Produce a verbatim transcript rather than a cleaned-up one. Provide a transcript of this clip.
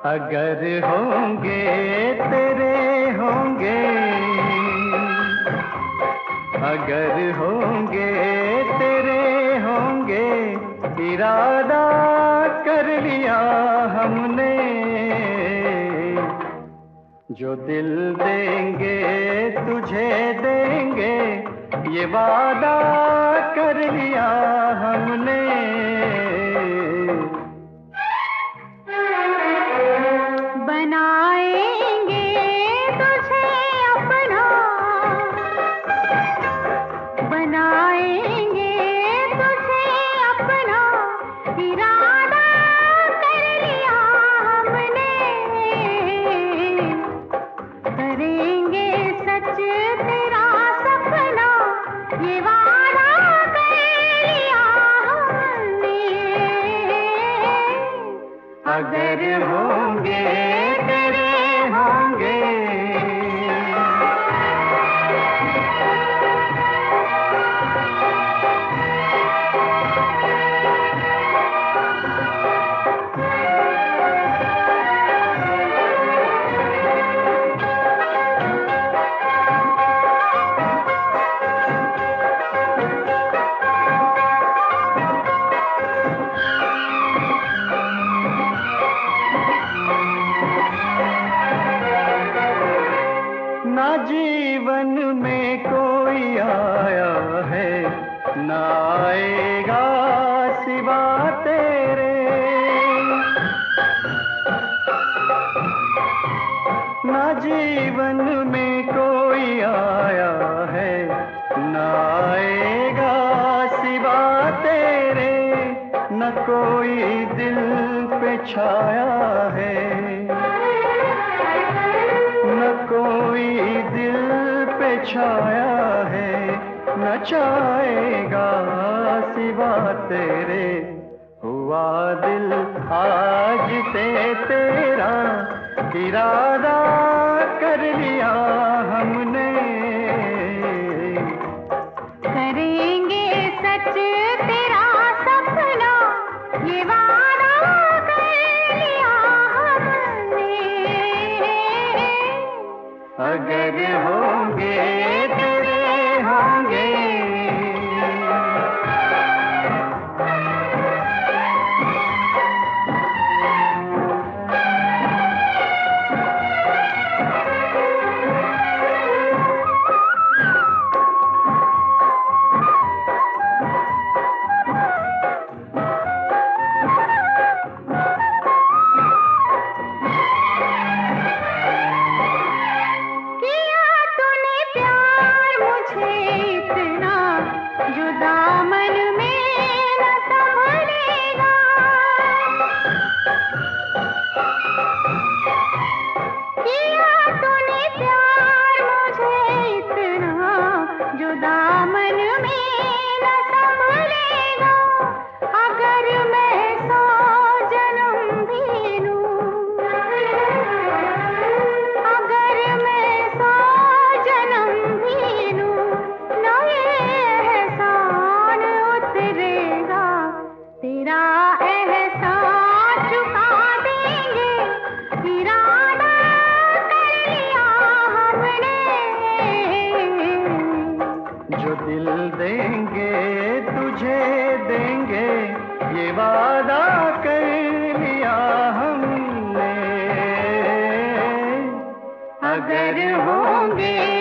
अगर होंगे तेरे होंगे, अगर होंगे तेरे होंगे, इरादा कर लिया हमने। जो दिल देंगे तुझे देंगे, ये वादा कर लिया हमने। बनाएंगे तुझे अपना, बनाएंगे तुझे अपना, इरादा कर लिया हमने। करेंगे सच तेरा सपना, ये वादा कर लिया हमने। अगर होंगे तेरे होंगे। ना जीवन में कोई आया है, ना आएगा सिवा तेरे। ना जीवन में कोई आया है, ना आएगा सिवा तेरे। न कोई दिल पे छाया है, न कोई दिल पे छाया है, न छाएगा सिवा तेरे। हुआ दिल आज से तेरा, इरादा कर लिया हमने। करेंगे सच तेरा सपना, ये वादा कर लिया हमने। अगर होंगे तेरे होंगे। जो दिल देंगे तुझे देंगे, ये वादा कर लिया हमने। अगर होंगे